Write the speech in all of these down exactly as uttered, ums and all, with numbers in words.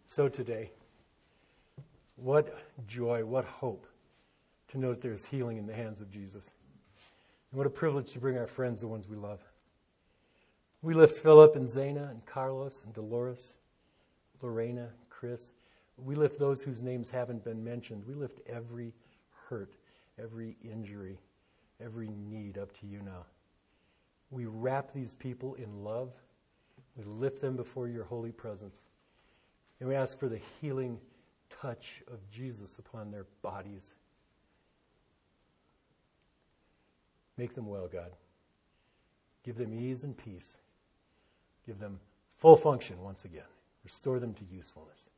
So today, what joy, what hope to know that there's healing in the hands of Jesus. And what a privilege to bring our friends, the ones we love. We lift Philip and Zana and Carlos and Dolores, Lorena, Chris. We lift those whose names haven't been mentioned. We lift every hurt, every injury, every need up to you now. We wrap these people in love. We lift them before your holy presence. And we ask for the healing touch of Jesus upon their bodies. Make them well, God. Give them ease and peace. Give them full function once again. Restore them to usefulness.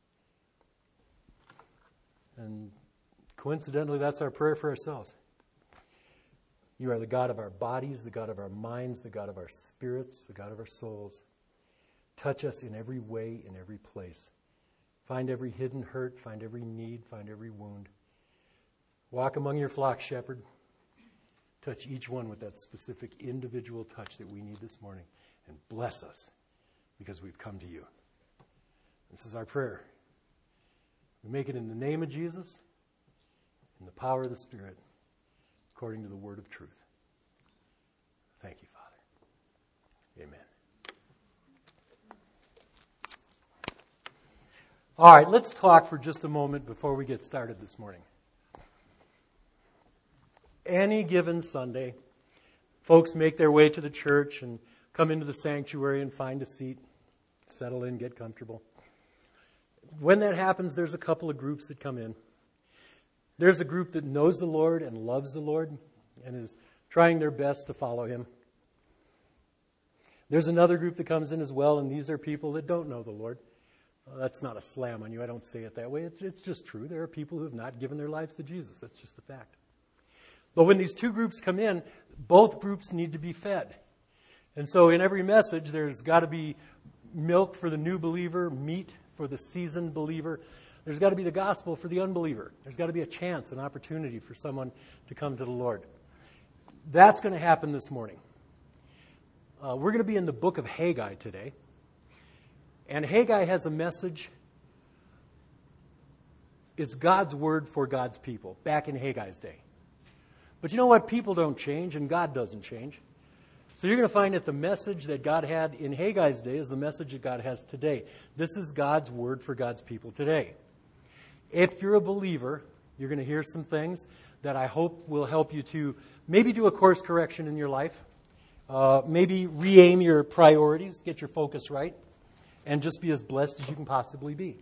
And coincidentally, that's our prayer for ourselves. You are the God of our bodies, the God of our minds, the God of our spirits, the God of our souls. Touch us in every way, in every place. Find every hidden hurt, find every need, find every wound. Walk among your flock, shepherd. Touch each one with that specific individual touch that we need this morning. And bless us because we've come to you. This is our prayer. We make it in the name of Jesus, in the power of the Spirit, according to the word of truth. Thank you, Father. Amen. All right, let's talk for just a moment before we get started this morning. Any given Sunday, folks make their way to the church and come into the sanctuary and find a seat, settle in, get comfortable. When that happens, there's a couple of groups that come in. There's a group that knows the Lord and loves the Lord and is trying their best to follow Him. There's another group that comes in as well, and these are people that don't know the Lord. Uh, that's not a slam on you. I don't say it that way. It's, it's just true. There are people who have not given their lives to Jesus. That's just a fact. But when these two groups come in, both groups need to be fed. And so in every message, there's got to be milk for the new believer, meat for the seasoned believer. There's got to be the gospel for the unbeliever. There's got to be a chance, an opportunity for someone to come to the Lord. That's going to happen this morning. Uh, we're going to be in the book of Haggai today. And Haggai has a message. It's God's word for God's people, back in Haggai's day. But you know what? People don't change, and God doesn't change. So you're going to find that the message that God had in Haggai's day is the message that God has today. This is God's word for God's people today. If you're a believer, you're going to hear some things that I hope will help you to maybe do a course correction in your life, uh, maybe re-aim your priorities, get your focus right, and just be as blessed as you can possibly be.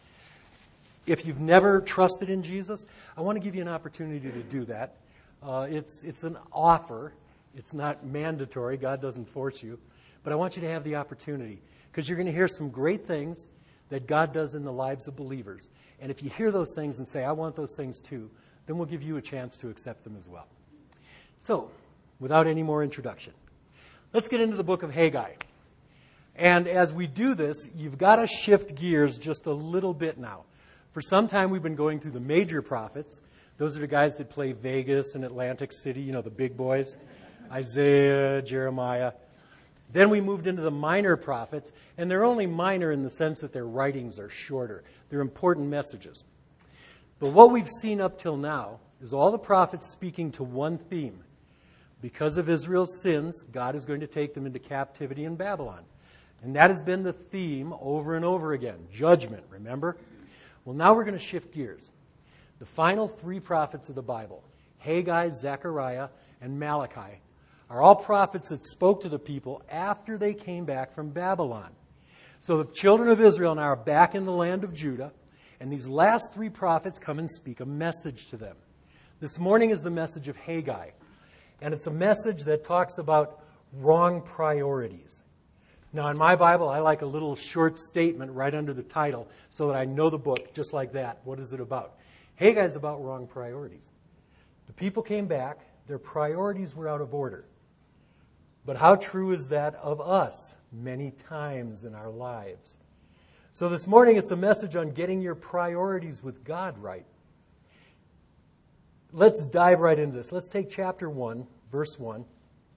If you've never trusted in Jesus, I want to give you an opportunity to do that. Uh, it's it's an offer. It's not mandatory. God doesn't force you. But I want you to have the opportunity because you're going to hear some great things that God does in the lives of believers. And if you hear those things and say, I want those things too, then we'll give you a chance to accept them as well. So, without any more introduction, let's get into the book of Haggai. And as we do this, you've got to shift gears just a little bit now. For some time, we've been going through the major prophets. Those are the guys that play Vegas and Atlantic City, you know, the big boys. Isaiah, Jeremiah. Then we moved into the minor prophets, and they're only minor in the sense that their writings are shorter. They're important messages. But what we've seen up till now is all the prophets speaking to one theme. Because of Israel's sins, God is going to take them into captivity in Babylon. And that has been the theme over and over again. Judgment, remember? Well, now we're going to shift gears. The final three prophets of the Bible, Haggai, Zechariah, and Malachi, are all prophets that spoke to the people after they came back from Babylon. So the children of Israel now are back in the land of Judah, and these last three prophets come and speak a message to them. This morning is the message of Haggai, and it's a message that talks about wrong priorities. Now, in my Bible, I like a little short statement right under the title so that I know the book just like that. What is it about? Haggai is about wrong priorities. The people came back. Their priorities were out of order. But how true is that of us many times in our lives? So this morning, it's a message on getting your priorities with God right. Let's dive right into this. Let's take chapter one, verse one.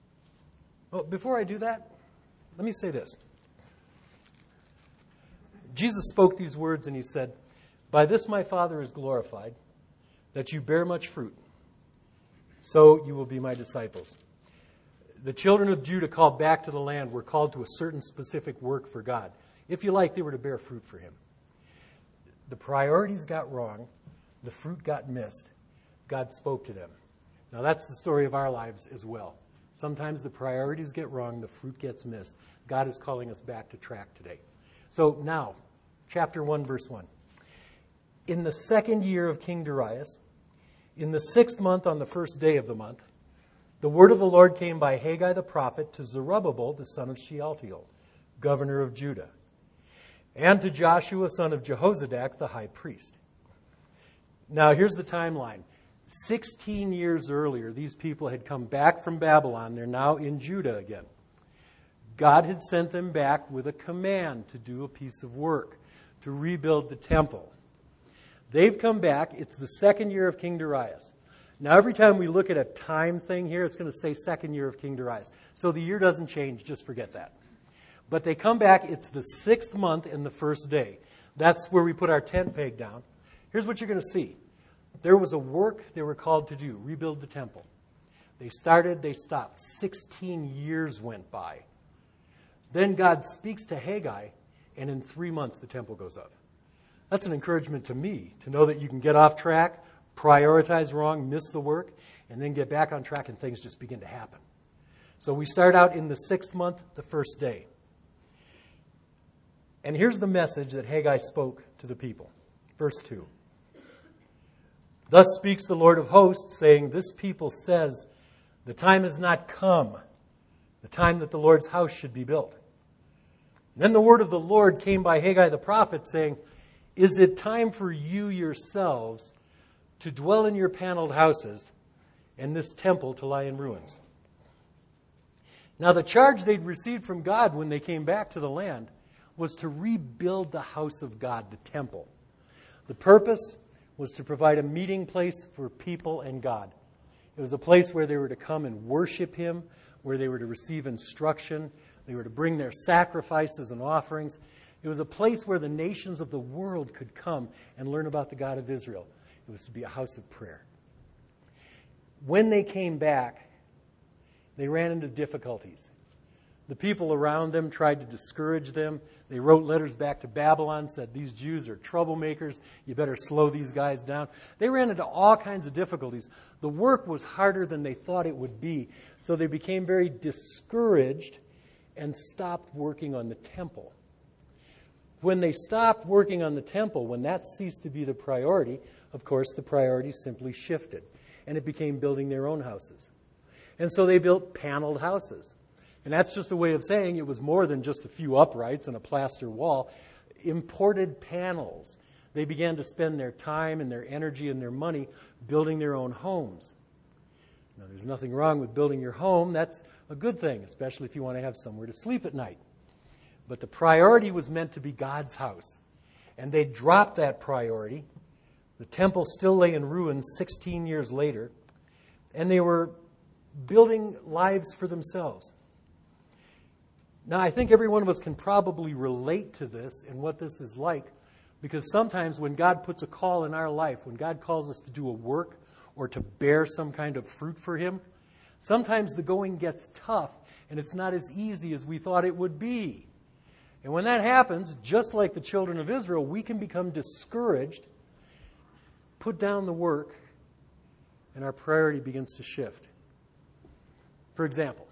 Well, before I do that, let me say this. Jesus spoke these words and he said, "By this my Father is glorified, that you bear much fruit. So you will be my disciples." The children of Judah called back to the land were called to a certain specific work for God. If you like, they were to bear fruit for him. The priorities got wrong. The fruit got missed. God spoke to them. Now that's the story of our lives as well. Sometimes the priorities get wrong. The fruit gets missed. God is calling us back to track today. So now, chapter one, verse one. In the second year of King Darius, in the sixth month on the first day of the month, the word of the Lord came by Haggai the prophet to Zerubbabel, the son of Shealtiel, governor of Judah, and to Joshua, son of Jehozadak, the high priest. Now, here's the timeline. Sixteen years earlier, these people had come back from Babylon. They're now in Judah again. God had sent them back with a command to do a piece of work, to rebuild the temple. They've come back. It's the second year of King Darius. Now, every time we look at a time thing here, it's going to say second year of King Darius. So the year doesn't change. Just forget that. But they come back. It's the sixth month and the first day. That's where we put our tent peg down. Here's what you're going to see. There was a work they were called to do, rebuild the temple. They started, they stopped. Sixteen years went by. Then God speaks to Haggai, and in three months the temple goes up. That's an encouragement to me, to know that you can get off track, prioritize wrong, miss the work, and then get back on track and things just begin to happen. So we start out in the sixth month, the first day. And here's the message that Haggai spoke to the people. Verse two. "Thus speaks the Lord of hosts, saying, this people says, the time has not come, the time that the Lord's house should be built. And then the word of the Lord came by Haggai the prophet, saying, is it time for you yourselves to dwell in your paneled houses and this temple to lie in ruins?" Now the charge they'd received from God when they came back to the land was to rebuild the house of God, the temple. The purpose was to provide a meeting place for people and God. It was a place where they were to come and worship him, where they were to receive instruction, they were to bring their sacrifices and offerings. It was a place where the nations of the world could come and learn about the God of Israel. It was to be a house of prayer. When they came back, they ran into difficulties. The people around them tried to discourage them. They wrote letters back to Babylon, said, these Jews are troublemakers. You better slow these guys down. They ran into all kinds of difficulties. The work was harder than they thought it would be. So they became very discouraged and stopped working on the temple. When they stopped working on the temple, when that ceased to be the priority, of course, the priority simply shifted. And it became building their own houses. And so they built paneled houses. And that's just a way of saying it was more than just a few uprights and a plaster wall. Imported panels. They began to spend their time and their energy and their money building their own homes. Now, there's nothing wrong with building your home. That's a good thing, especially if you want to have somewhere to sleep at night. But the priority was meant to be God's house. And they dropped that priority. The temple still lay in ruins sixteen years later. And they were building lives for themselves. Now, I think every one of us can probably relate to this and what this is like, because sometimes when God puts a call in our life, when God calls us to do a work or to bear some kind of fruit for him, sometimes the going gets tough and it's not as easy as we thought it would be. And when that happens, just like the children of Israel, we can become discouraged, put down the work, and our priority begins to shift. For example,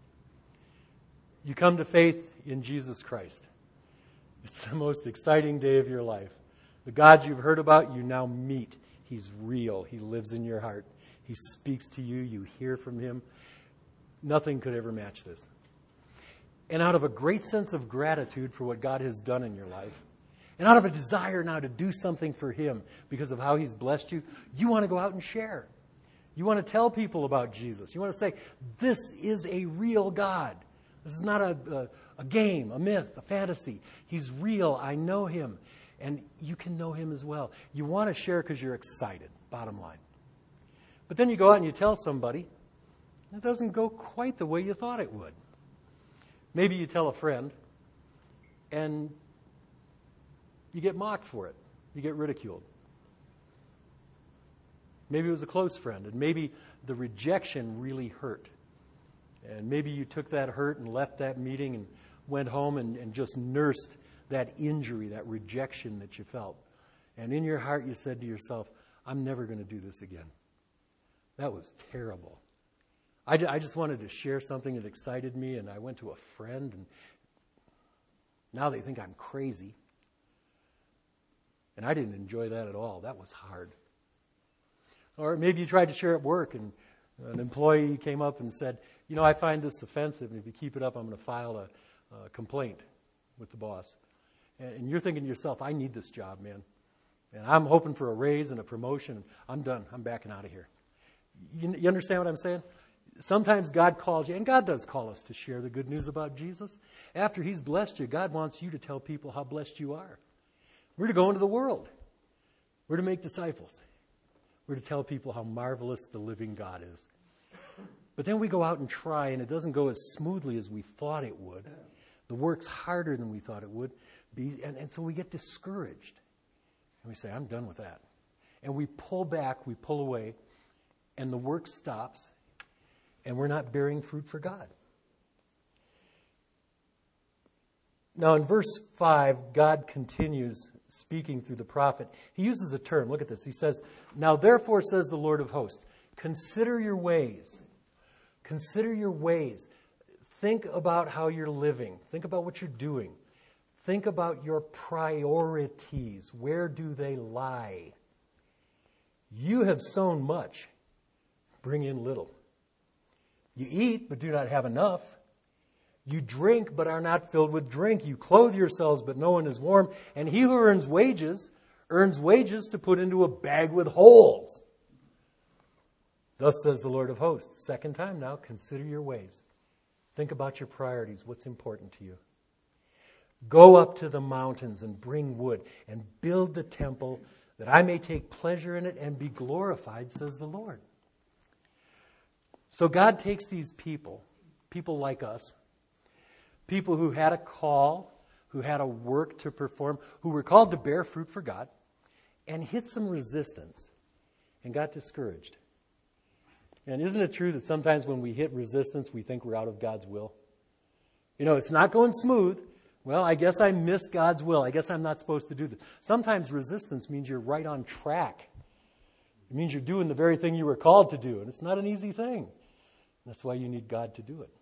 you come to faith in Jesus Christ. It's the most exciting day of your life. The God you've heard about, you now meet. He's real. He lives in your heart. He speaks to you. You hear from him. Nothing could ever match this. And out of a great sense of gratitude for what God has done in your life, and out of a desire now to do something for him because of how he's blessed you, you want to go out and share. You want to tell people about Jesus. You want to say, this is a real God. This is not a, a, a game, a myth, a fantasy. He's real. I know him. And you can know him as well. You want to share because you're excited, bottom line. But then you go out and you tell somebody, and it doesn't go quite the way you thought it would. Maybe you tell a friend, and you get mocked for it. You get ridiculed. Maybe it was a close friend, and maybe the rejection really hurt. And maybe you took that hurt and left that meeting and went home and, and just nursed that injury, that rejection that you felt. And in your heart you said to yourself, I'm never going to do this again. That was terrible. I, I just wanted to share something that excited me, and I went to a friend, and now they think I'm crazy. And I didn't enjoy that at all. That was hard. Or maybe you tried to share at work, and an employee came up and said, you know, I find this offensive, and if you keep it up, I'm going to file a, a complaint with the boss. And, and you're thinking to yourself, I need this job, man. And I'm hoping for a raise and a promotion. I'm done. I'm backing out of here. You, you understand what I'm saying? Sometimes God calls you, and God does call us to share the good news about Jesus. After He's blessed you, God wants you to tell people how blessed you are. We're to go into the world. We're to make disciples. We're to tell people how marvelous the living God is. But then we go out and try, and it doesn't go as smoothly as we thought it would. The work's harder than we thought it would be, and, and so we get discouraged. And we say, I'm done with that. And we pull back, we pull away, and the work stops, and we're not bearing fruit for God. Now in verse five, God continues speaking through the prophet. He uses a term. Look at this. He says, now therefore says the Lord of hosts, consider your ways. Consider your ways. Think about how you're living. Think about what you're doing. Think about your priorities. Where do they lie? You have sown much. Bring in little. You eat, but do not have enough. You drink, but are not filled with drink. You clothe yourselves, but no one is warm. And he who earns wages, earns wages to put into a bag with holes. Thus says the Lord of hosts. Second time now, consider your ways. Think about your priorities. What's important to you? Go up to the mountains and bring wood and build the temple that I may take pleasure in it and be glorified, says the Lord. So God takes these people, people like us, people who had a call, who had a work to perform, who were called to bear fruit for God, and hit some resistance and got discouraged. And isn't it true that sometimes when we hit resistance, we think we're out of God's will? You know, it's not going smooth. Well, I guess I missed God's will. I guess I'm not supposed to do this. Sometimes resistance means you're right on track. It means you're doing the very thing you were called to do, and it's not an easy thing. That's why you need God to do it.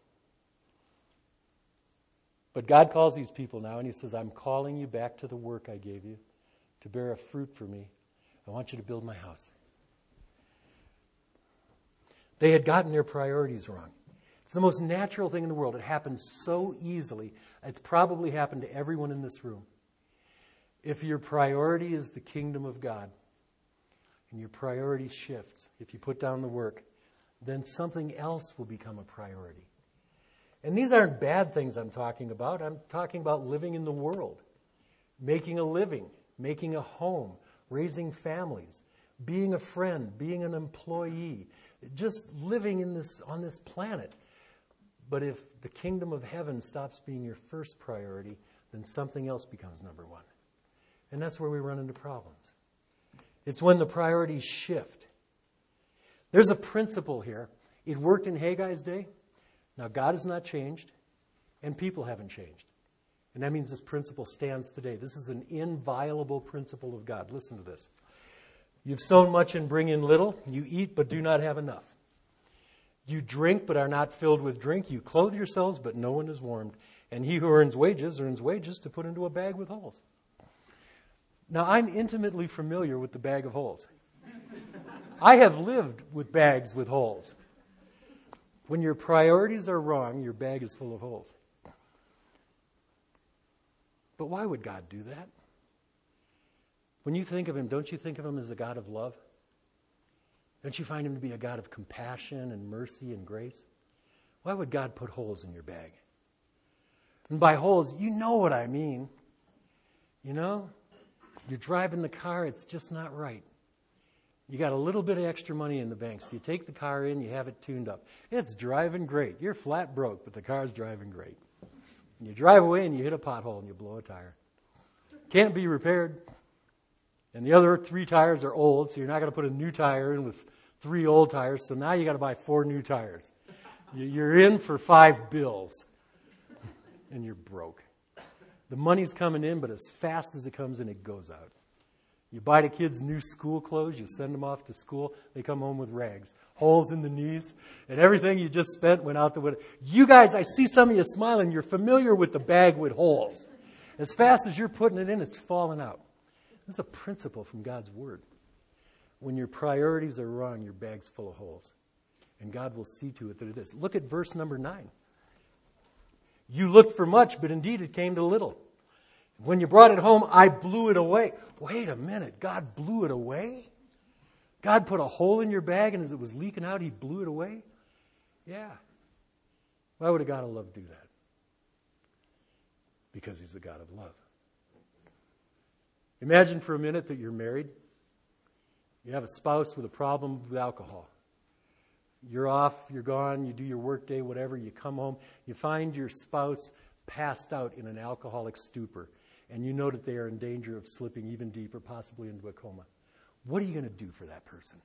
But God calls these people now, and He says, I'm calling you back to the work I gave you, to bear a fruit for me. I want you to build my house. They had gotten their priorities wrong. It's the most natural thing in the world. It happens so easily. It's probably happened to everyone in this room. If your priority is the kingdom of God, and your priority shifts, if you put down the work, then something else will become a priority. And these aren't bad things I'm talking about. I'm talking about living in the world, making a living, making a home, raising families, being a friend, being an employee, just living in this on this planet. But if the kingdom of heaven stops being your first priority, then something else becomes number one. And that's where we run into problems. It's when the priorities shift. There's a principle here. It worked in Haggai's day. Now, God has not changed, and people haven't changed. And that means this principle stands today. This is an inviolable principle of God. Listen to this. You've sown much and bring in little. You eat but do not have enough. You drink but are not filled with drink. You clothe yourselves but no one is warmed. And he who earns wages earns wages to put into a bag with holes. Now, I'm intimately familiar with the bag of holes. I have lived with bags with holes. When your priorities are wrong, your bag is full of holes. But why would God do that? When you think of Him, don't you think of Him as a God of love? Don't you find Him to be a God of compassion and mercy and grace? Why would God put holes in your bag? And by holes, you know what I mean. You know? You're driving the car, it's just not right. You got a little bit of extra money in the bank, so you take the car in, you have it tuned up. It's driving great. You're flat broke, but the car's driving great. And you drive away and you hit a pothole and you blow a tire. can't be repaired. And the other three tires are old, so you're not going to put a new tire in with three old tires. So now you got to buy four new tires. You're in for five bills, and you're broke. The money's coming in, but as fast as it comes in, it goes out. You buy the kids new school clothes, you send them off to school, they come home with rags, holes in the knees, and everything you just spent went out the window. You guys, I see some of you smiling, you're familiar with the bag with holes. As fast as you're putting it in, it's falling out. This is a principle from God's Word. When your priorities are wrong, your bag's full of holes. And God will see to it that it is. Look at verse number nine. You looked for much, but indeed it came to little. When you brought it home, I blew it away. Wait a minute, God blew it away? God put a hole in your bag, and as it was leaking out, He blew it away? Yeah. Why would a God of love do that? Because He's the God of love. Imagine for a minute that you're married. You have a spouse with a problem with alcohol. You're off, you're gone, you do your work day, whatever, you come home, you find your spouse passed out in an alcoholic stupor, and you know that they are in danger of slipping even deeper, possibly into a coma. What are you going to do for that person?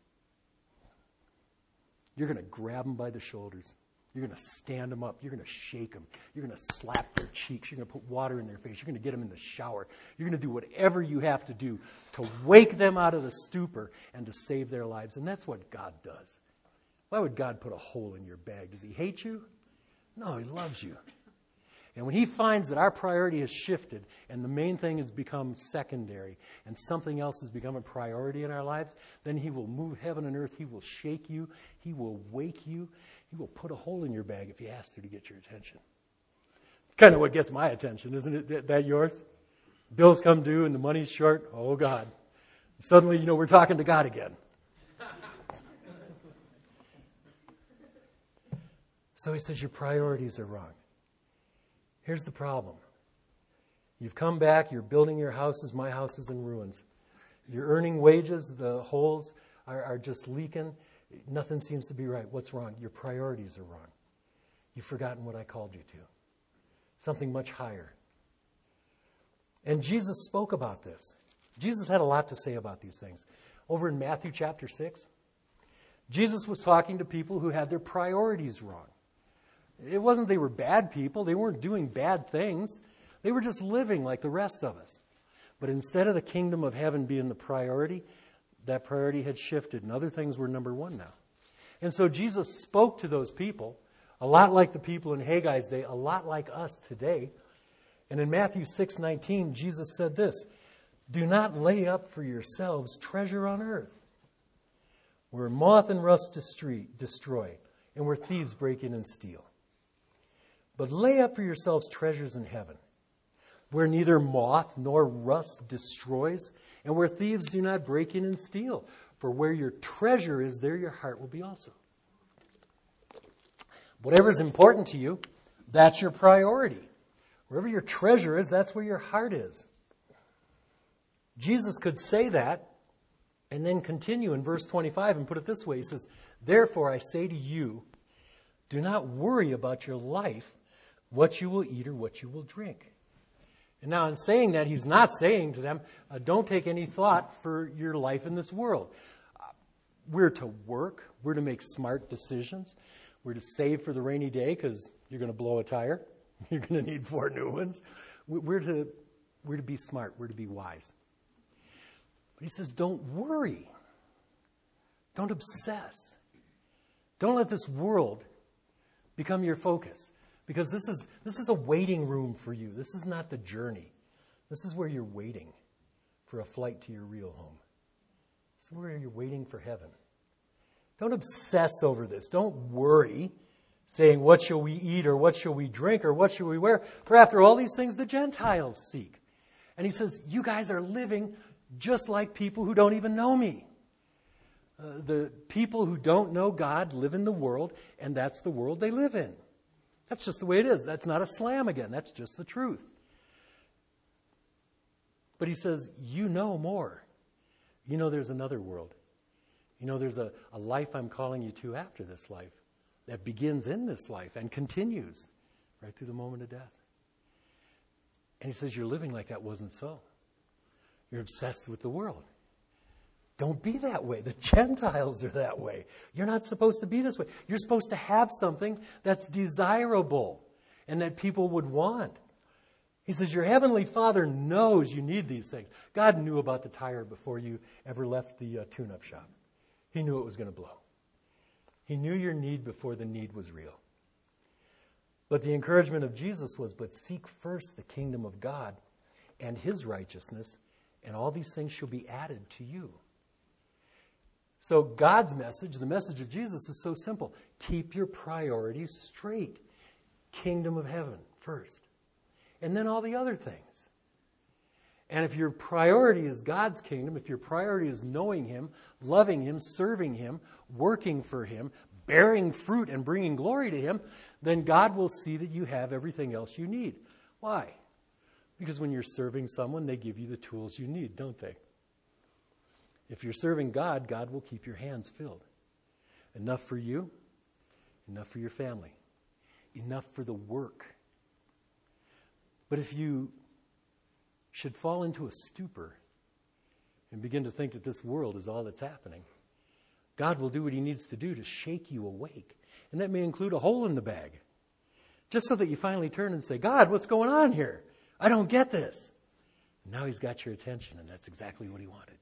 You're going to grab them by the shoulders. You're going to stand them up. You're going to shake them. You're going to slap their cheeks. You're going to put water in their face. You're going to get them in the shower. You're going to do whatever you have to do to wake them out of the stupor and to save their lives. And that's what God does. Why would God put a hole in your bag? Does He hate you? No, He loves you. And when He finds that our priority has shifted and the main thing has become secondary and something else has become a priority in our lives, then He will move heaven and earth. He will shake you. He will wake you. He will put a hole in your bag if He asks to to get your attention. It's kind of what gets my attention, isn't it? That, that yours? Bills come due and the money's short. Oh, God. Suddenly, you know, we're talking to God again. So He says your priorities are wrong. Here's the problem. You've come back, you're building your houses, my house is in ruins. You're earning wages, the holes are, are just leaking. Nothing seems to be right. What's wrong? Your priorities are wrong. You've forgotten what I called you to. Something much higher. And Jesus spoke about this. Jesus had a lot to say about these things. Over in Matthew chapter six, Jesus was talking to people who had their priorities wrong. It wasn't they were bad people. They weren't doing bad things. They were just living like the rest of us. But instead of the kingdom of heaven being the priority, that priority had shifted, and other things were number one now. And so Jesus spoke to those people, a lot like the people in Haggai's day, a lot like us today. And in Matthew six nineteen, Jesus said this, "Do not lay up for yourselves treasure on earth, where moth and rust destroy, and where thieves break in and steal. But lay up for yourselves treasures in heaven, where neither moth nor rust destroys, and where thieves do not break in and steal. For where your treasure is, there your heart will be also." Whatever is important to you, that's your priority. Wherever your treasure is, that's where your heart is. Jesus could say that and then continue in verse twenty-five and put it this way. He says, "Therefore I say to you, do not worry about your life, what you will eat or what you will drink." And now in saying that, he's not saying to them, uh, don't take any thought for your life in this world. Uh, we're to work. We're to make smart decisions. We're to save for the rainy day because you're going to blow a tire. You're going to need four new ones. We're to, we're to be smart. We're to be wise. But he says, don't worry. Don't obsess. Don't let this world become your focus. Because this is this is a waiting room for you. This is not the journey. This is where you're waiting for a flight to your real home. This is where you're waiting for heaven. Don't obsess over this. Don't worry, saying, what shall we eat, or what shall we drink, or what shall we wear? For after all these things the Gentiles seek. And he says, you guys are living just like people who don't even know me. Uh, the people who don't know God live in the world, and that's the world they live in. That's just the way it is. That's not a slam again. That's just the truth. But he says, you know more. You know there's another world. You know there's a, a life I'm calling you to after this life that begins in this life and continues right through the moment of death. And he says, you're living like that wasn't so. You're obsessed with the world. Don't be that way. The Gentiles are that way. You're not supposed to be this way. You're supposed to have something that's desirable and that people would want. He says, your heavenly Father knows you need these things. God knew about the tire before you ever left the uh, tune-up shop. He knew it was going to blow. He knew your need before the need was real. But the encouragement of Jesus was, but seek first the kingdom of God and his righteousness, and all these things shall be added to you. So God's message, the message of Jesus, is so simple. Keep your priorities straight. Kingdom of heaven first. And then all the other things. And if your priority is God's kingdom, if your priority is knowing him, loving him, serving him, working for him, bearing fruit and bringing glory to him, then God will see that you have everything else you need. Why? Because when you're serving someone, they give you the tools you need, don't they? If you're serving God, God will keep your hands filled. Enough for you, enough for your family, enough for the work. But if you should fall into a stupor and begin to think that this world is all that's happening, God will do what he needs to do to shake you awake. And that may include a hole in the bag. Just so that you finally turn and say, God, what's going on here? I don't get this. And now he's got your attention, and that's exactly what he wanted.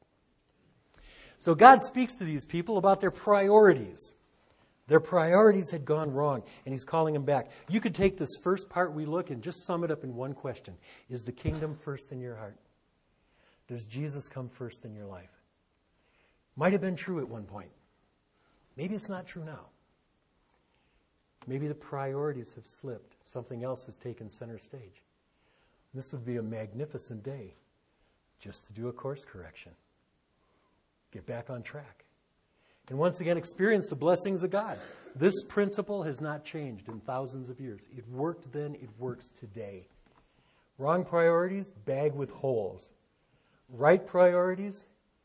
So God speaks to these people about their priorities. Their priorities had gone wrong, and he's calling them back. You could take this first part we look and just sum it up in one question. Is the kingdom first in your heart? Does Jesus come first in your life? Might have been true at one point. Maybe it's not true now. Maybe the priorities have slipped. Something else has taken center stage. This would be a magnificent day just to do a course correction. Get back on track. And once again, experience the blessings of God. This principle has not changed in thousands of years. It worked then, it works today. Wrong priorities, bag with holes. Right priorities,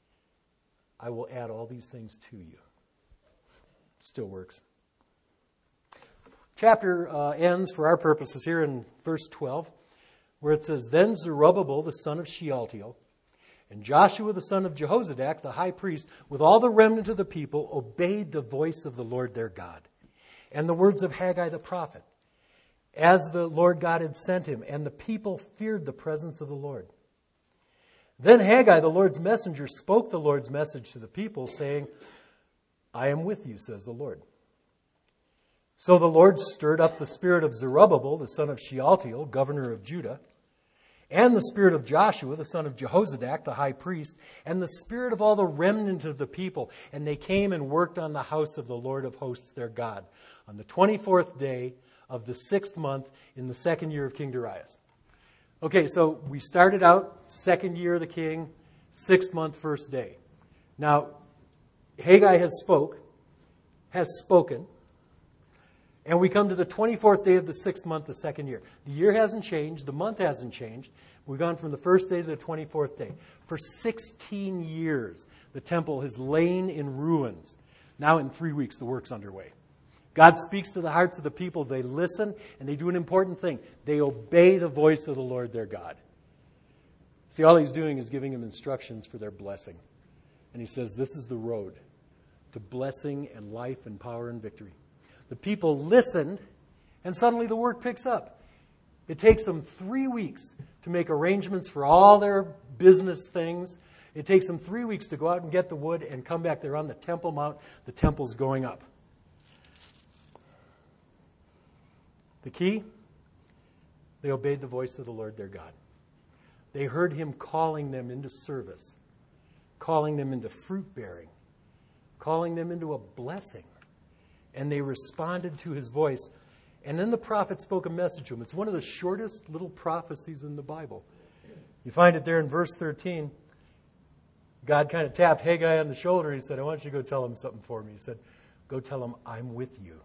I will add all these things to you. Still works. Chapter uh, ends for our purposes here in verse twelve, where it says, Then Zerubbabel, the son of Shealtiel, and Joshua, the son of Jehozadak, the high priest, with all the remnant of the people, obeyed the voice of the Lord their God, and the words of Haggai the prophet, as the Lord God had sent him, and the people feared the presence of the Lord. Then Haggai, the Lord's messenger, spoke the Lord's message to the people, saying, I am with you, says the Lord. So the Lord stirred up the spirit of Zerubbabel, the son of Shealtiel, governor of Judah, and the spirit of Joshua, the son of Jehozadak, the high priest, and the spirit of all the remnant of the people. And they came and worked on the house of the Lord of hosts, their God, on the twenty-fourth day of the sixth month in the second year of King Darius. Okay, so we started out second year of the king, sixth month, first day. Now, Haggai has spoke, has spoken, and we come to the twenty-fourth day of the sixth month, the second year. The year hasn't changed. The month hasn't changed. We've gone from the first day to the twenty-fourth day. For sixteen years, the temple has lain in ruins. Now in three weeks, the work's underway. God speaks to the hearts of the people. They listen, and they do an important thing. They obey the voice of the Lord their God. See, all he's doing is giving them instructions for their blessing. And he says, this is the road to blessing and life and power and victory. The people listened, and suddenly the work picks up. It takes them three weeks to make arrangements for all their business things. It takes them three weeks to go out and get the wood and come back. They're on the Temple Mount. The temple's going up. The key? They obeyed the voice of the Lord their God. They heard him calling them into service, calling them into fruit bearing, calling them into a blessing. And they responded to his voice. And then the prophet spoke a message to them. It's one of the shortest little prophecies in the Bible. You find it there in verse thirteen. God kind of tapped Haggai on the shoulder. He said, I want you to go tell him something for me. He said, go tell him I'm with you.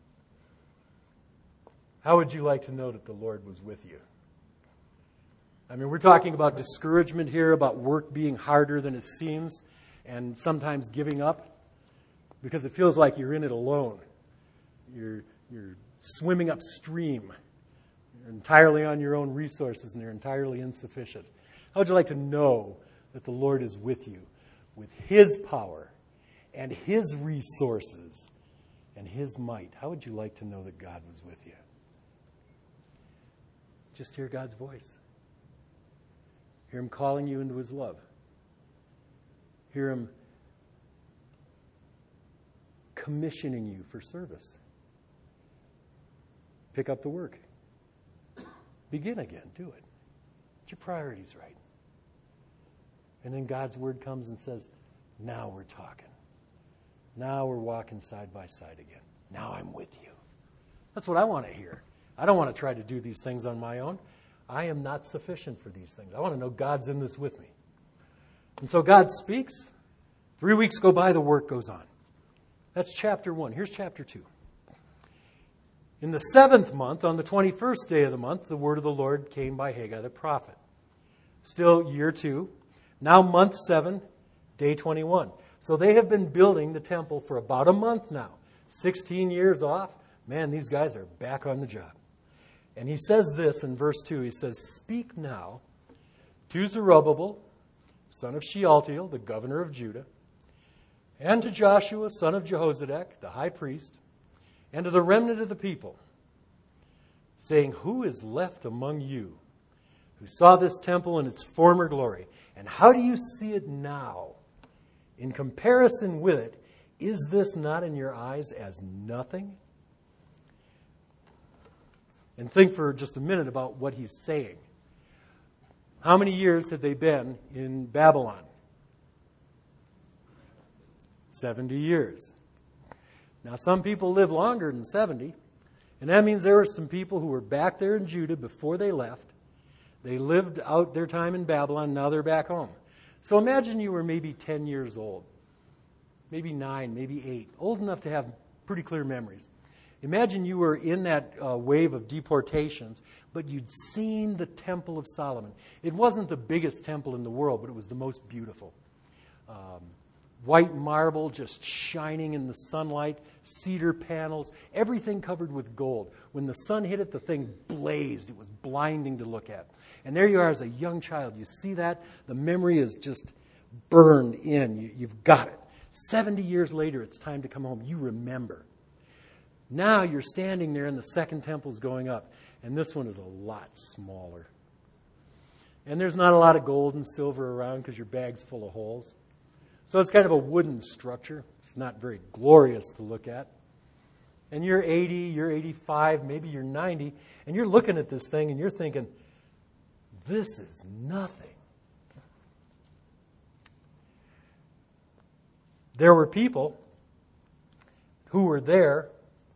How would you like to know that the Lord was with you? I mean, we're talking about discouragement here, about work being harder than it seems, and sometimes giving up, because it feels like you're in it alone. You're, you're swimming upstream. You're entirely on your own resources, and they're entirely insufficient. How would you like to know that the Lord is with you, with His power and His resources and His might. How would you like to know that God was with you? Just hear God's voice. Hear Him calling you into His love. Hear Him commissioning you for service. Pick up the work. Begin again. Do it. Get your priorities right. And then God's Word comes and says, now we're talking. Now we're walking side by side again. Now I'm with you. That's what I want to hear. I don't want to try to do these things on my own. I am not sufficient for these things. I want to know God's in this with me. And so God speaks. Three weeks go by, the work goes on. That's chapter one. Here's chapter two. In the seventh month, on the twenty-first day of the month, the word of the Lord came by Haggai the prophet. Still year two. Now month seven, day twenty-one. So they have been building the temple for about a month now. sixteen years off. Man, these guys are back on the job. And he says this in verse two. He says, speak now to Zerubbabel, son of Shealtiel, the governor of Judah, and to Joshua, son of Jehozadak, the high priest, and to the remnant of the people, saying, who is left among you who saw this temple in its former glory? And how do you see it now? In comparison with it, is this not in your eyes as nothing? And think for just a minute about what he's saying. How many years had they been in Babylon? seventy years. Now, some people live longer than seventy, and that means there were some people who were back there in Judah before they left. They lived out their time in Babylon, now they're back home. So imagine you were maybe ten years old, maybe nine, maybe eight, old enough to have pretty clear memories. Imagine you were in that uh, wave of deportations, but you'd seen the Temple of Solomon. It wasn't the biggest temple in the world, but it was the most beautiful. Um, white marble just shining in the sunlight, cedar panels, everything covered with gold. When the sun hit it, the thing blazed. It was blinding to look at. And there you are as a young child. You see that? The memory is just burned in. You, you've got it. seventy years later, it's time to come home. You remember. Now you're standing there and the second temple's going up. And this one is a lot smaller. And there's not a lot of gold and silver around because your bag's full of holes. So it's kind of a wooden structure. It's not very glorious to look at. And you're eighty, you're eighty-five, maybe you're ninety, and you're looking at this thing and you're thinking, this is nothing. There were people who were there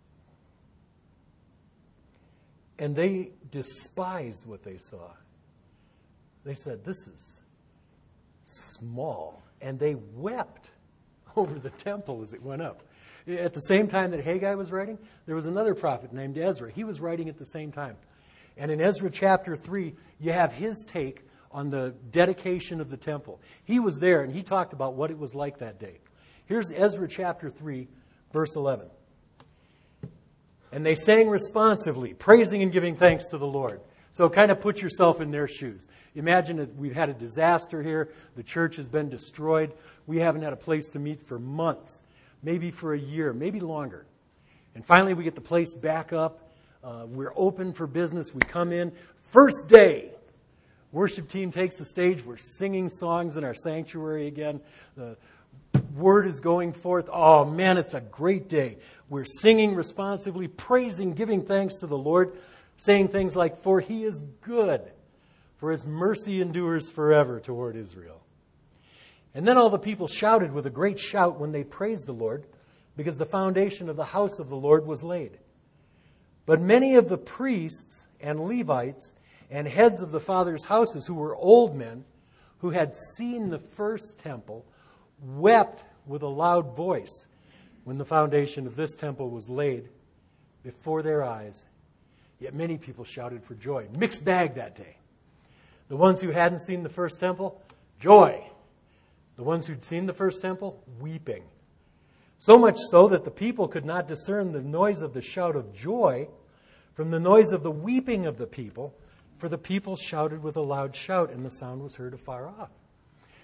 and they despised what they saw. They said, this is small. And they wept over the temple as it went up. At the same time that Haggai was writing, there was another prophet named Ezra. He was writing at the same time. And in Ezra chapter three, you have his take on the dedication of the temple. He was there and he talked about what it was like that day. Here's Ezra chapter three, verse eleven. And they sang responsively, praising and giving thanks to the Lord. So kind of put yourself in their shoes. Imagine that we've had a disaster here. The church has been destroyed. We haven't had a place to meet for months, maybe for a year, maybe longer. And finally we get the place back up. Uh, we're open for business. We come in. First day, worship team takes the stage. We're singing songs in our sanctuary again. The word is going forth. Oh, man, it's a great day. We're singing responsively, praising, giving thanks to the Lord, saying things like, for He is good, for His mercy endures forever toward Israel. And then all the people shouted with a great shout when they praised the Lord, because the foundation of the house of the Lord was laid. But many of the priests and Levites and heads of the fathers' houses, who were old men, who had seen the first temple, wept with a loud voice when the foundation of this temple was laid before their eyes. Yet many people shouted for joy. Mixed bag that day. The ones who hadn't seen the first temple, joy. The ones who'd seen the first temple, weeping. So much so that the people could not discern the noise of the shout of joy from the noise of the weeping of the people, for the people shouted with a loud shout, and the sound was heard afar off.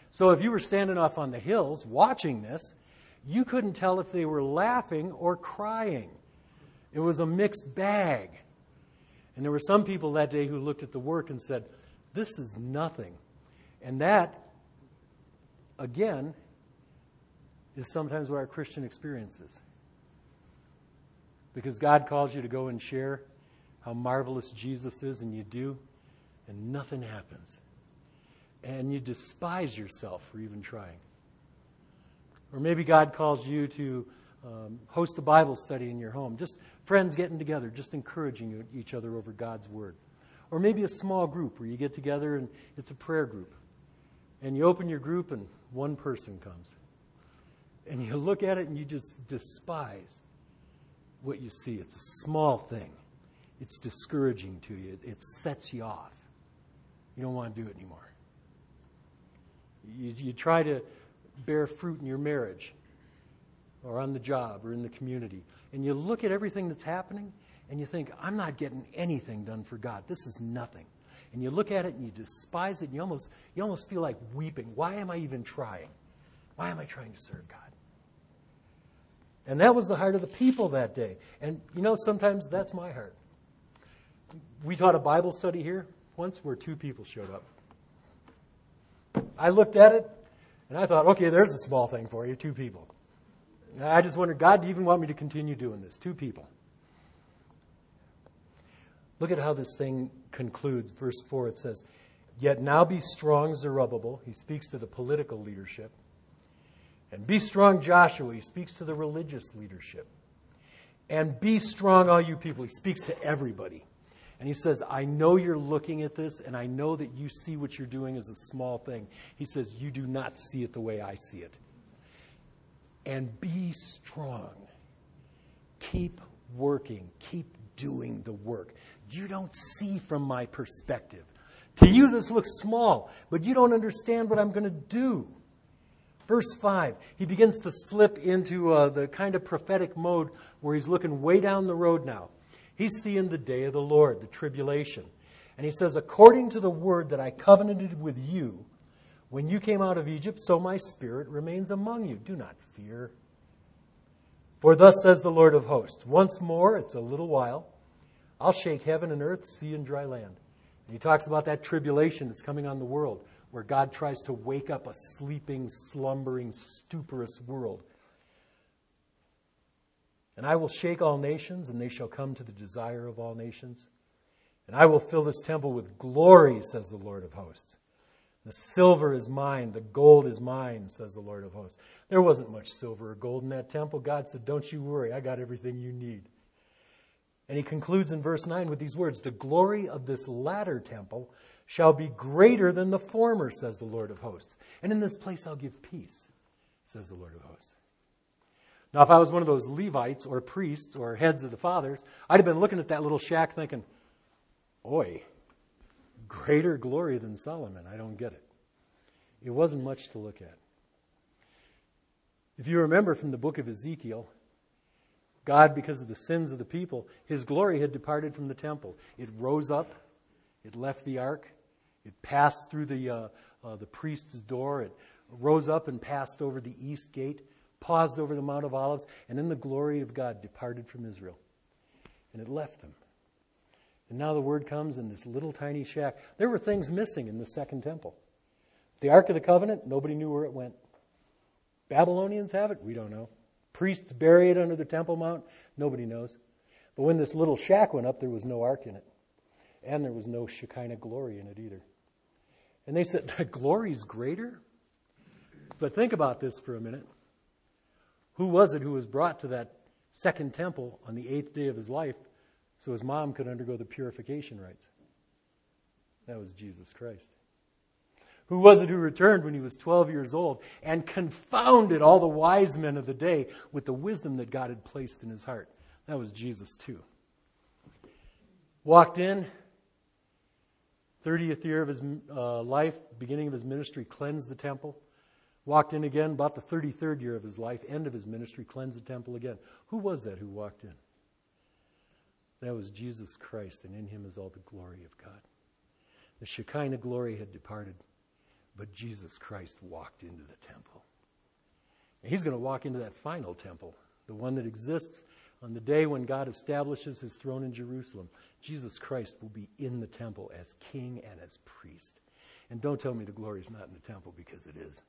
So if you were standing off on the hills watching this, you couldn't tell if they were laughing or crying. It was a mixed bag. And there were some people that day who looked at the work and said, this is nothing. And that, again, is sometimes what our Christian experience is. Because God calls you to go and share how marvelous Jesus is, and you do, and nothing happens. And you despise yourself for even trying. Or maybe God calls you to um, host a Bible study in your home. Just friends getting together, just encouraging each other over God's Word. Or maybe a small group where you get together and it's a prayer group. And you open your group and one person comes. And you look at it and you just despise what you see. It's a small thing. It's discouraging to you. It sets you off. You don't want to do it anymore. You, you try to bear fruit in your marriage or on the job or in the community. And you look at everything that's happening and you think, I'm not getting anything done for God. This is nothing. And you look at it and you despise it and you almost, you almost feel like weeping. Why am I even trying? Why am I trying to serve God? And that was the heart of the people that day. And, you know, sometimes that's my heart. We taught a Bible study here once where two people showed up. I looked at it, and I thought, okay, there's a small thing for you, two people. And I just wondered, God, do you even want me to continue doing this? Two people. Look at how this thing concludes. Verse four, it says, yet now be strong, Zerubbabel. He speaks to the political leadership. And be strong, Joshua. He speaks to the religious leadership. And be strong, all you people. He speaks to everybody. And he says, I know you're looking at this, and I know that you see what you're doing as a small thing. He says, you do not see it the way I see it. And be strong. Keep working. Keep doing the work. You don't see from my perspective. To you, this looks small, but you don't understand what I'm going to do. Verse five, he begins to slip into uh, the kind of prophetic mode where he's looking way down the road now. He's seeing the day of the Lord, the tribulation. And he says, according to the word that I covenanted with you when you came out of Egypt, so my spirit remains among you. Do not fear. For thus says the Lord of hosts, once more, it's a little while, I'll shake heaven and earth, sea and dry land. And he talks about that tribulation that's coming on the world, where God tries to wake up a sleeping, slumbering, stuporous world. And I will shake all nations, and they shall come to the desire of all nations. And I will fill this temple with glory, says the Lord of hosts. The silver is mine, the gold is mine, says the Lord of hosts. There wasn't much silver or gold in that temple. God said, don't you worry, I got everything you need. And he concludes in verse nine with these words, the glory of this latter temple shall be greater than the former, says the Lord of hosts. And in this place I'll give peace, says the Lord of hosts. Now, if I was one of those Levites or priests or heads of the fathers, I'd have been looking at that little shack thinking, oi, greater glory than Solomon. I don't get it. It wasn't much to look at. If you remember from the book of Ezekiel, God, because of the sins of the people, his glory had departed from the temple. It rose up. It left the ark. It passed through the uh, uh, the priest's door. It rose up and passed over the east gate, paused over the Mount of Olives, and then the glory of God departed from Israel. And it left them. And now the word comes in this little tiny shack. There were things missing in the second temple. The Ark of the Covenant, nobody knew where it went. Babylonians have it, we don't know. Priests bury it under the Temple Mount, nobody knows. But when this little shack went up, there was no ark in it. And there was no Shekinah glory in it either. And they said, the glory's greater? But think about this for a minute. Who was it who was brought to that second temple on the eighth day of his life so his mom could undergo the purification rites? That was Jesus Christ. Who was it who returned when he was twelve years old and confounded all the wise men of the day with the wisdom that God had placed in his heart? That was Jesus too. Walked in, thirtieth year of his uh, life, beginning of his ministry, cleansed the temple. Walked in again, about the thirty-third year of his life, end of his ministry, cleansed the temple again. Who was that who walked in? That was Jesus Christ, and in him is all the glory of God. The Shekinah glory had departed. But Jesus Christ walked into the temple. And he's going to walk into that final temple, the one that exists on the day when God establishes his throne in Jerusalem. Jesus Christ will be in the temple as king and as priest. And don't tell me the glory is not in the temple, because it is.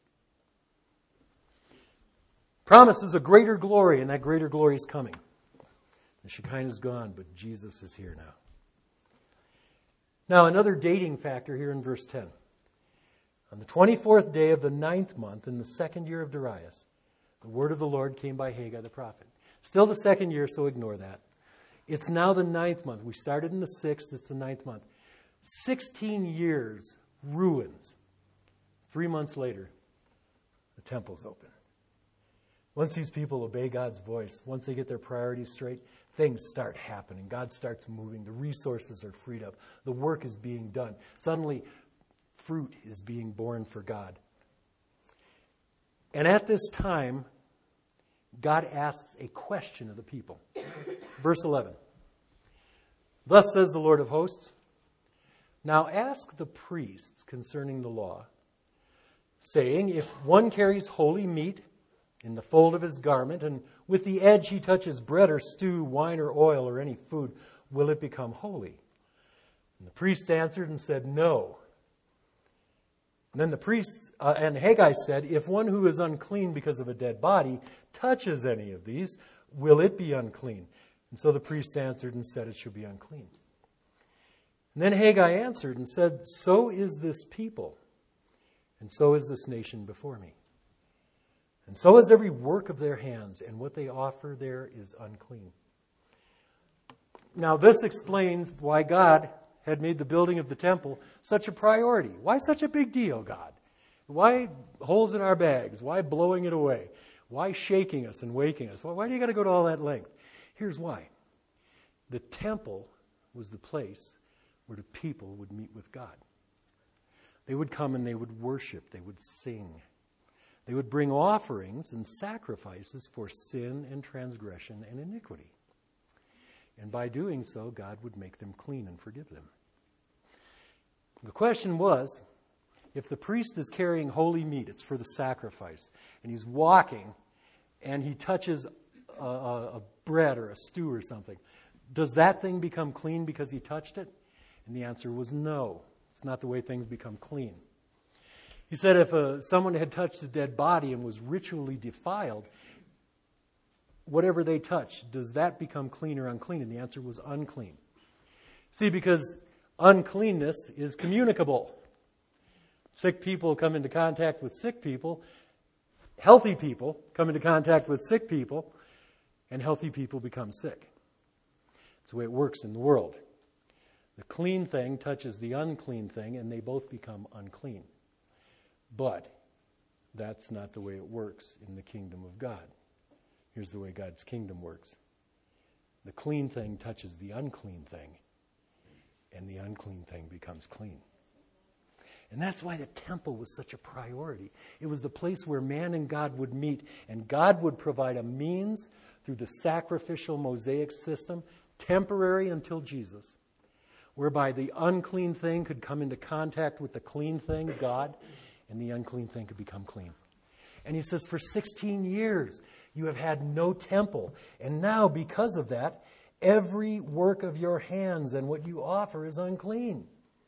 Promises a greater glory, and that greater glory is coming. The Shekinah is gone, but Jesus is here now. Now, another dating factor here in verse ten. On the twenty-fourth day of the ninth month, in the second year of Darius, the word of the Lord came by Haggai the prophet. Still the second year, so ignore that. It's now the ninth month. We started in the sixth, it's the ninth month. Sixteen years, ruins. Three months later, the temple's open. Once these people obey God's voice, once they get their priorities straight, things start happening. God starts moving. The resources are freed up. The work is being done. Suddenly, fruit is being born for God. And at this time, God asks a question of the people. Verse eleven. Thus says the Lord of hosts, now ask the priests concerning the law, saying, if one carries holy meat in the fold of his garment, and with the edge he touches bread or stew, wine or oil or any food, will it become holy? And the priests answered and said, no. And then the priests, uh, and Haggai said, if one who is unclean because of a dead body touches any of these, will it be unclean? And so the priests answered and said, it shall be unclean. And then Haggai answered and said, so is this people, and so is this nation before me. And so is every work of their hands, and what they offer there is unclean. Now this explains why God had made the building of the temple such a priority. Why such a big deal, God? Why holes in our bags? Why blowing it away? Why shaking us and waking us? Why do you got to go to all that length? Here's why. The temple was the place where the people would meet with God. They would come and they would worship. They would sing. They would bring offerings and sacrifices for sin and transgression and iniquity. And by doing so, God would make them clean and forgive them. The question was, if the priest is carrying holy meat, it's for the sacrifice, and he's walking, and he touches a, a, a bread or a stew or something, does that thing become clean because he touched it? And the answer was no. It's not the way things become clean. He said if uh, someone had touched a dead body and was ritually defiled, whatever they touch, does that become clean or unclean? And the answer was unclean. See, because uncleanness is communicable. Sick people come into contact with sick people. Healthy people come into contact with sick people. And healthy people become sick. It's the way it works in the world. The clean thing touches the unclean thing, and they both become unclean. But that's not the way it works in the kingdom of God. Here's the way God's kingdom works. The clean thing touches the unclean thing, and the unclean thing becomes clean. And that's why the temple was such a priority. It was the place where man and God would meet, and God would provide a means through the sacrificial Mosaic system, temporary until Jesus, whereby the unclean thing could come into contact with the clean thing, God, and the unclean thing could become clean. And he says, for sixteen years, you have had no temple. And now, because of that, every work of your hands and what you offer is unclean.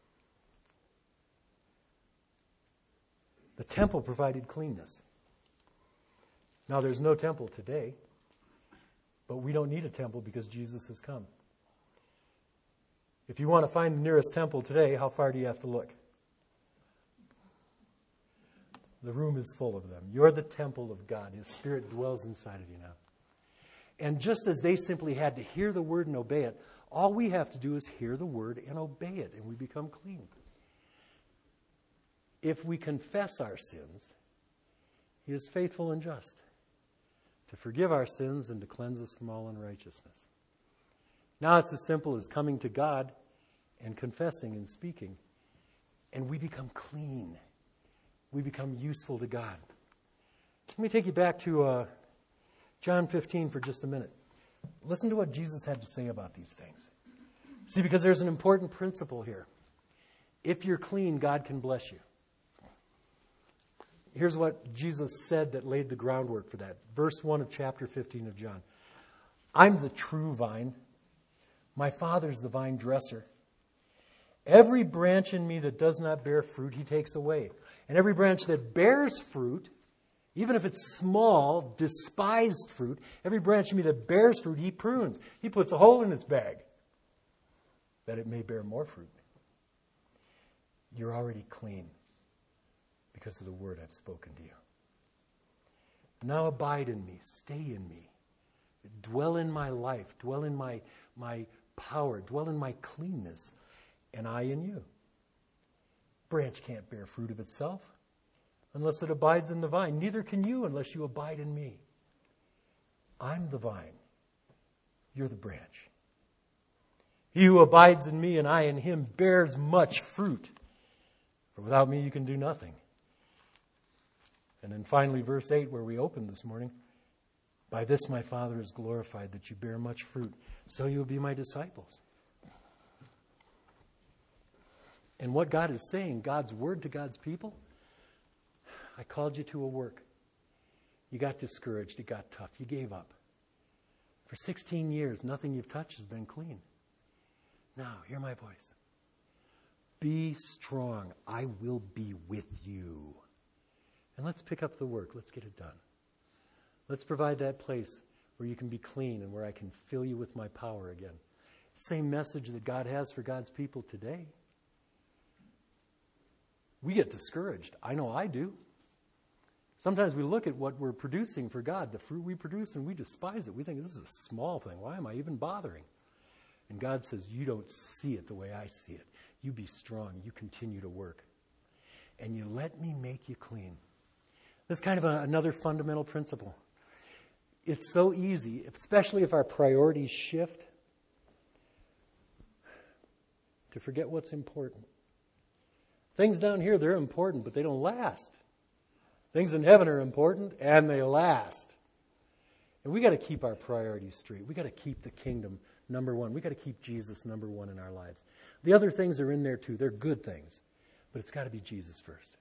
The temple provided cleanness. Now, there's no temple today, but we don't need a temple because Jesus has come. If you want to find the nearest temple today, how far do you have to look? The room is full of them. You're the temple of God. His Spirit dwells inside of you now. And just as they simply had to hear the word and obey it, all we have to do is hear the word and obey it, and we become clean. If we confess our sins, He is faithful and just to forgive our sins and to cleanse us from all unrighteousness. Now it's as simple as coming to God and confessing and speaking, and we become clean. We become useful to God. Let me take you back to uh, John fifteen for just a minute. Listen to what Jesus had to say about these things. See, because there's an important principle here. If you're clean, God can bless you. Here's what Jesus said that laid the groundwork for that. Verse one of chapter fifteen of John. I'm the true vine. My Father's the vine dresser. Every branch in me that does not bear fruit, he takes away. And every branch that bears fruit, even if it's small, despised fruit, every branch in me that bears fruit, he prunes. He puts a hole in its bag that it may bear more fruit. You're already clean because of the word I've spoken to you. Now abide in me, stay in me. Dwell in my life, dwell in my, my power, dwell in my cleanness, and I in you. Branch can't bear fruit of itself unless it abides in the vine. Neither can you unless you abide in me. I'm the vine. You're the branch. He who abides in me and I in him bears much fruit. For without me you can do nothing. And then finally, verse eight, where we opened this morning. By this my Father is glorified, that you bear much fruit, so you will be my disciples. And what God is saying, God's word to God's people, I called you to a work. You got discouraged, it got tough, you gave up. For sixteen years, nothing you've touched has been clean. Now, hear my voice. Be strong, I will be with you. And let's pick up the work, let's get it done. Let's provide that place where you can be clean and where I can fill you with my power again. Same message that God has for God's people today. We get discouraged. I know I do. Sometimes we look at what we're producing for God, the fruit we produce, and we despise it. We think this is a small thing. Why am I even bothering? And God says, you don't see it the way I see it. You be strong. You continue to work. And you let me make you clean. This is kind of a, another fundamental principle. It's so easy, especially if our priorities shift, to forget what's important. Things down here, they're important, but they don't last. Things in heaven are important, and they last. And we got to keep our priorities straight. We got to keep the kingdom number one. We got to keep Jesus number one in our lives. The other things are in there too. They're good things, but it's got to be Jesus first.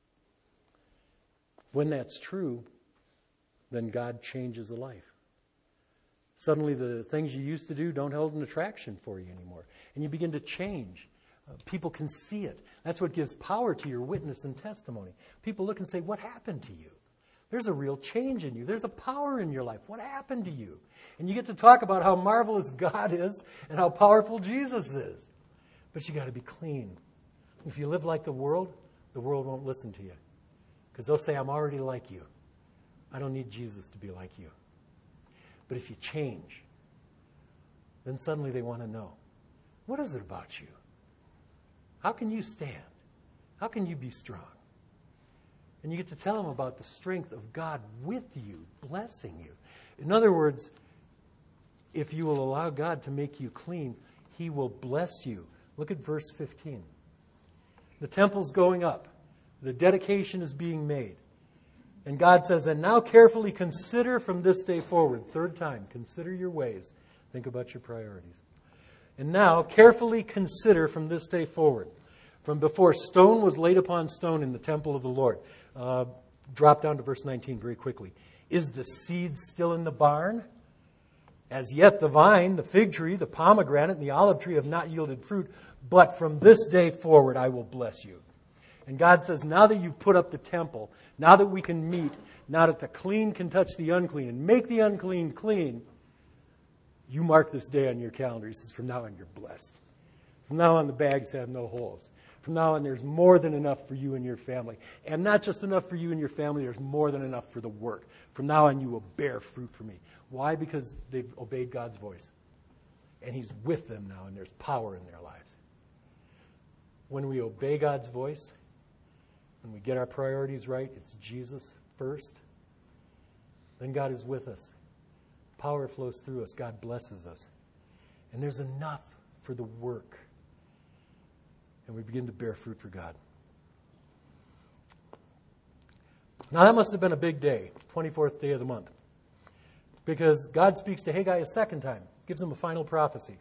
When that's true, then God changes a life. Suddenly the things you used to do don't hold an attraction for you anymore. And you begin to change. Uh, people can see it. That's what gives power to your witness and testimony. People look and say, what happened to you? There's a real change in you. There's a power in your life. What happened to you? And you get to talk about how marvelous God is and how powerful Jesus is. But you got to be clean. If you live like the world, the world won't listen to you. Because they'll say, I'm already like you. I don't need Jesus to be like you. But if you change, then suddenly they want to know, what is it about you? How can you stand? How can you be strong? And you get to tell them about the strength of God with you, blessing you. In other words, if you will allow God to make you clean, he will bless you. Look at verse fifteen. The temple's going up. The dedication is being made. And God says, and now carefully consider from this day forward. Third time, consider your ways. Think about your priorities. And now carefully consider from this day forward. From before stone was laid upon stone in the temple of the Lord. Uh, drop down to verse nineteen very quickly. Is the seed still in the barn? As yet the vine, the fig tree, the pomegranate, and the olive tree have not yielded fruit. But from this day forward I will bless you. And God says, now that you've put up the temple, now that we can meet, now that the clean can touch the unclean and make the unclean clean, you mark this day on your calendar. He says, from now on you're blessed. From now on the bags have no holes. From now on there's more than enough for you and your family. And not just enough for you and your family, there's more than enough for the work. From now on you will bear fruit for me. Why? Because they've obeyed God's voice. And he's with them now and there's power in their lives. When we obey God's voice, when we get our priorities right, it's Jesus first. Then God is with us. Power flows through us. God blesses us. And there's enough for the work. And we begin to bear fruit for God. Now that must have been a big day, twenty-fourth day of the month. Because God speaks to Haggai a second time. Gives him a final prophecy.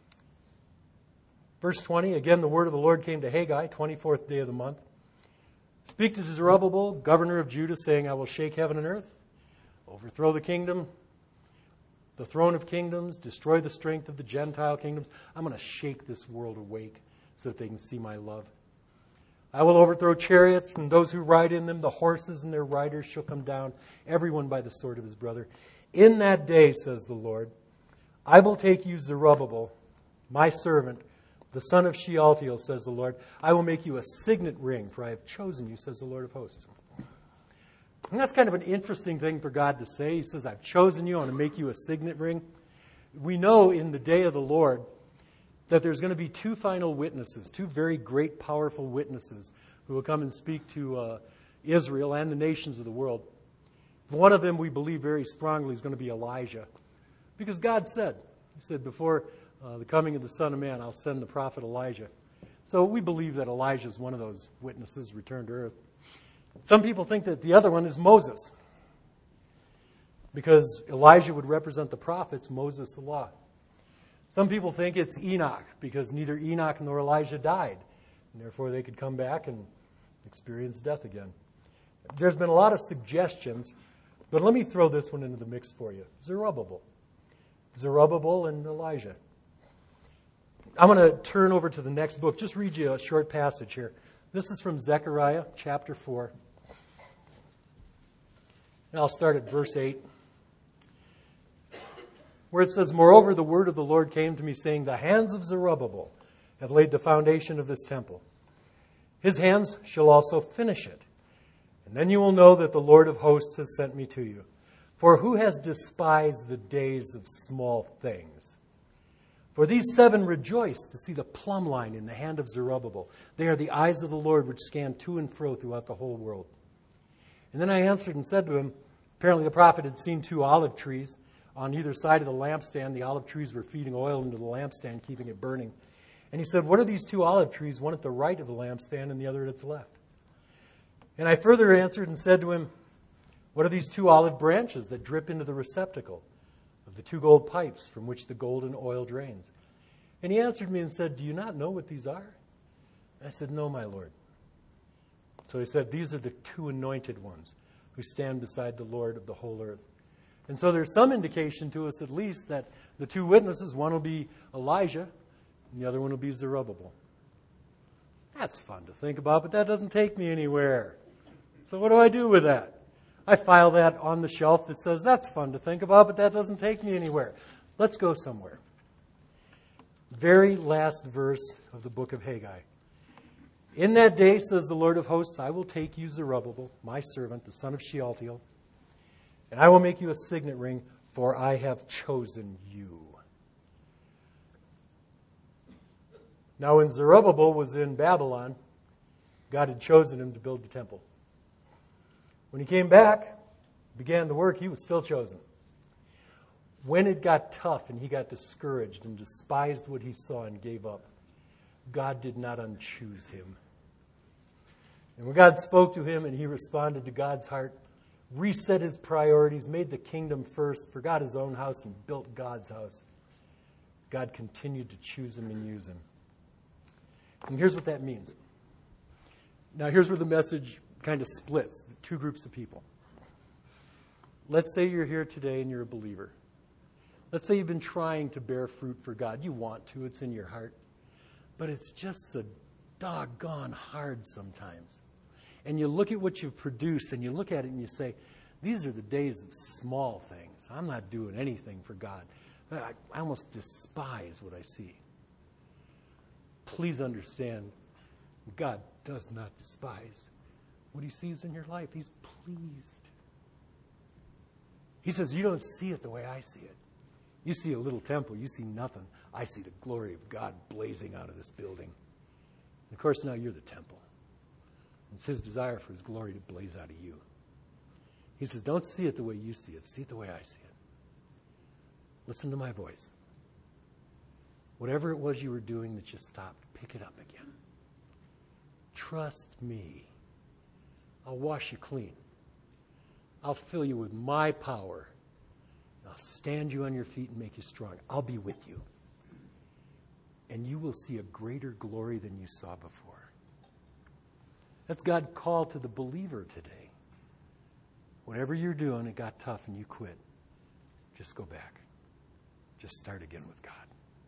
Verse twenty, again the word of the Lord came to Haggai, twenty-fourth day of the month. Speak to Zerubbabel, governor of Judah, saying, I will shake heaven and earth, overthrow the kingdom, the throne of kingdoms, destroy the strength of the Gentile kingdoms. I'm going to shake this world awake so that they can see my love. I will overthrow chariots and those who ride in them. The horses and their riders shall come down, everyone by the sword of his brother. In that day, says the Lord, I will take you, Zerubbabel, my servant, the son of Shealtiel, says the Lord. I will make you a signet ring, for I have chosen you, says the Lord of hosts. And that's kind of an interesting thing for God to say. He says, I've chosen you. I want to make you a signet ring. We know in the day of the Lord that there's going to be two final witnesses, two very great, powerful witnesses who will come and speak to uh, Israel and the nations of the world. One of them, we believe very strongly, is going to be Elijah. Because God said, He said, before uh, the coming of the Son of Man, I'll send the prophet Elijah. So we believe that Elijah is one of those witnesses returned to earth. Some people think that the other one is Moses. Because Elijah would represent the prophets, Moses the law. Some people think it's Enoch, because neither Enoch nor Elijah died. And therefore they could come back and experience death again. There's been a lot of suggestions, but let me throw this one into the mix for you. Zerubbabel. Zerubbabel and Elijah. I'm going to turn over to the next book. Just read you a short passage here. This is from Zechariah chapter four. And I'll start at verse eight. Where it says, Moreover, the word of the Lord came to me, saying, The hands of Zerubbabel have laid the foundation of this temple. His hands shall also finish it. And then you will know that the Lord of hosts has sent me to you. For who has despised the days of small things? For these seven rejoice to see the plumb line in the hand of Zerubbabel. They are the eyes of the Lord which scan to and fro throughout the whole world. And then I answered and said to him, apparently the prophet had seen two olive trees on either side of the lampstand. The olive trees were feeding oil into the lampstand, keeping it burning. And he said, what are these two olive trees, one at the right of the lampstand and the other at its left? And I further answered and said to him, what are these two olive branches that drip into the receptacle of the two gold pipes from which the golden oil drains? And he answered me and said, do you not know what these are? And I said, no, my Lord. So he said, these are the two anointed ones who stand beside the Lord of the whole earth. And so there's some indication to us at least that the two witnesses, one will be Elijah and the other one will be Zerubbabel. That's fun to think about, but that doesn't take me anywhere. So what do I do with that? I file that on the shelf that says, that's fun to think about, but that doesn't take me anywhere. Let's go somewhere. Very last verse of the book of Haggai. In that day, says the Lord of hosts, I will take you, Zerubbabel, my servant, the son of Shealtiel, and I will make you a signet ring, for I have chosen you. Now, when Zerubbabel was in Babylon, God had chosen him to build the temple. When he came back, began the work, he was still chosen. When it got tough and he got discouraged and despised what he saw and gave up, God did not unchoose him. And when God spoke to him and he responded to God's heart, reset his priorities, made the kingdom first, forgot his own house and built God's house, God continued to choose him and use him. And here's what that means. Now here's where the message kind of splits, the two groups of people. Let's say you're here today and you're a believer. Let's say you've been trying to bear fruit for God. You want to, it's in your heart. But it's just so doggone hard sometimes. And you look at what you've produced and you look at it and you say, these are the days of small things. I'm not doing anything for God. I, I almost despise what I see. Please understand, God does not despise what he sees in your life. He's pleased. He says, you don't see it the way I see it. You see a little temple. You see nothing. I see the glory of God blazing out of this building. And of course, now you're the temple. It's his desire for his glory to blaze out of you. He says, don't see it the way you see it. See it the way I see it. Listen to my voice. Whatever it was you were doing that you stopped, pick it up again. Trust me. I'll wash you clean. I'll fill you with my power. I'll stand you on your feet and make you strong. I'll be with you. And you will see a greater glory than you saw before. That's God's call to the believer today. Whatever you're doing, it got tough and you quit. Just go back. Just start again with God.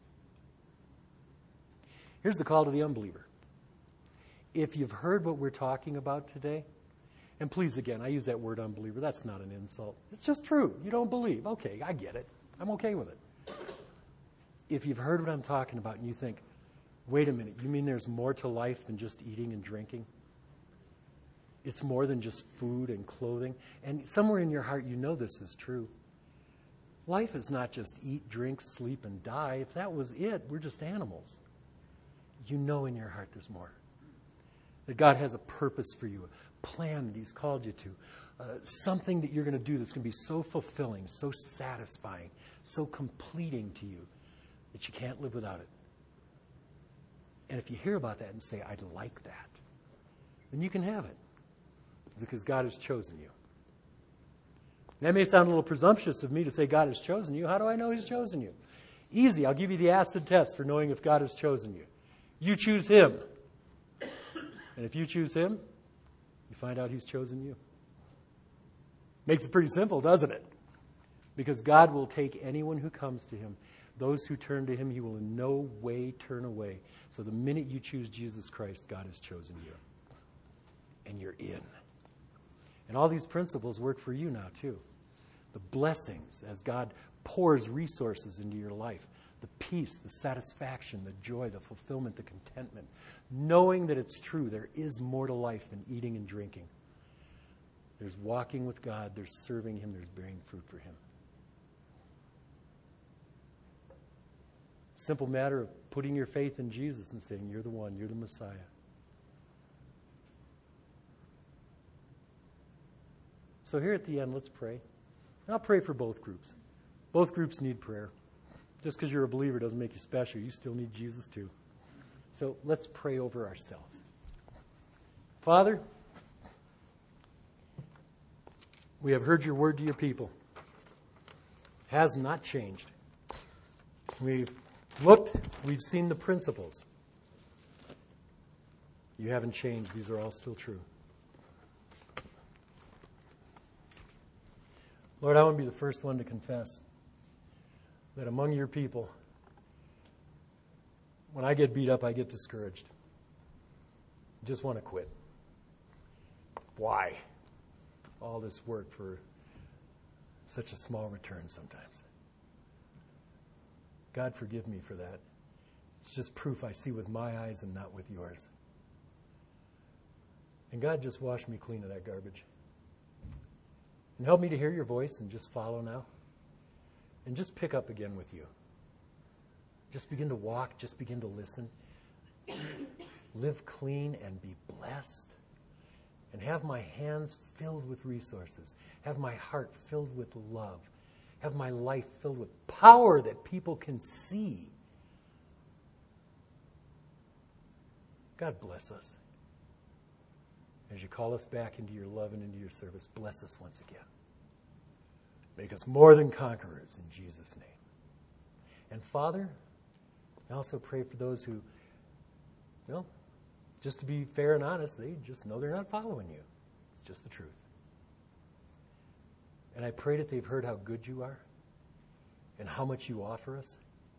Here's the call to the unbeliever. If you've heard what we're talking about today, and please again, I use that word unbeliever. That's not an insult. It's just true. You don't believe. Okay, I get it. I'm okay with it. If you've heard what I'm talking about and you think, wait a minute, you mean there's more to life than just eating and drinking? It's more than just food and clothing. And somewhere in your heart you know this is true. Life is not just eat, drink, sleep, and die. If that was it, we're just animals. You know in your heart there's more. That God has a purpose for you, a plan that He's called you to, uh, something that you're going to do that's going to be so fulfilling, so satisfying, so completing to you that you can't live without it. And if you hear about that and say, I'd like that, then you can have it because God has chosen you. That may sound a little presumptuous of me to say God has chosen you. How do I know He's chosen you? Easy. I'll give you the acid test for knowing if God has chosen you. You choose Him. And if you choose Him, you find out He's chosen you. Makes it pretty simple, doesn't it? Because God will take anyone who comes to Him. Those who turn to Him, He will in no way turn away. So the minute you choose Jesus Christ, God has chosen you. And you're in. And all these principles work for you now, too. The blessings as God pours resources into your life. The peace, the satisfaction, the joy, the fulfillment, the contentment. Knowing that it's true, there is more to life than eating and drinking. There's walking with God, there's serving Him, there's bearing fruit for Him. Simple matter of putting your faith in Jesus and saying, you're the one, you're the Messiah. So here at the end, let's pray. And I'll pray for both groups. Both groups need prayer. Just because you're a believer doesn't make you special. You still need Jesus too. So let's pray over ourselves. Father, we have heard your word to your people. It has not changed. We've looked, we've seen the principles. You haven't changed. These are all still true. Lord, I want to be the first one to confess that among your people, when I get beat up, I get discouraged. I just want to quit. Why? All this work for such a small return sometimes. God, forgive me for that. It's just proof I see with my eyes and not with yours. And God, just wash me clean of that garbage. And help me to hear your voice and just follow now. And just pick up again with you. Just begin to walk. Just begin to listen. Live clean and be blessed. And have my hands filled with resources. Have my heart filled with love. Have my life filled with power that people can see. God bless us. As you call us back into your love and into your service, bless us once again. Make us more than conquerors in Jesus' name. And Father, I also pray for those who, well, just to be fair and honest, they just know they're not following you. It's just the truth. And I pray that they've heard how good you are and how much you offer us.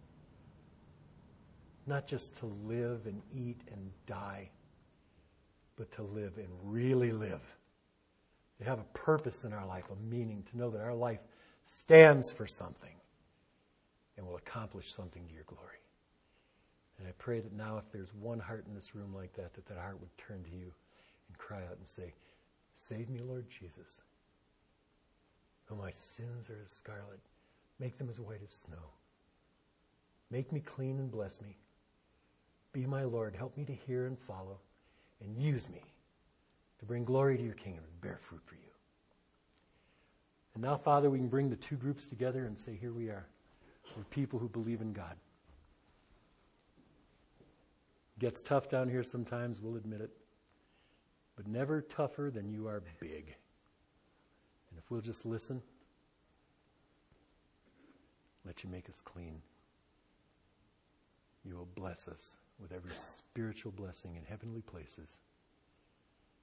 Not just to live and eat and die, but to live and really live. To have a purpose in our life, a meaning, to know that our life stands for something and will accomplish something to your glory. And I pray that now if there's one heart in this room like that, that that heart would turn to you and cry out and say, save me, Lord Jesus. Though my sins are as scarlet, make them as white as snow. Make me clean and bless me. Be my Lord. Help me to hear and follow. And use me to bring glory to your kingdom and bear fruit for you. And now, Father, we can bring the two groups together and say, here we are. We're people who believe in God. Gets tough down here sometimes, we'll admit it. But never tougher than you are big. And if we'll just listen, let you make us clean. You will bless us with every spiritual blessing in heavenly places.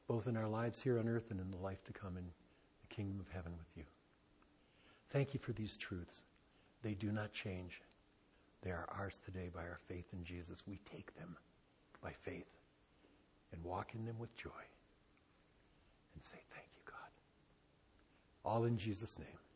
both in our lives here on earth and in the life to come in the kingdom of heaven with you. Thank you for these truths. They do not change. They are ours today by our faith in Jesus. We take them by faith and walk in them with joy and say, thank you, God. All in Jesus' name.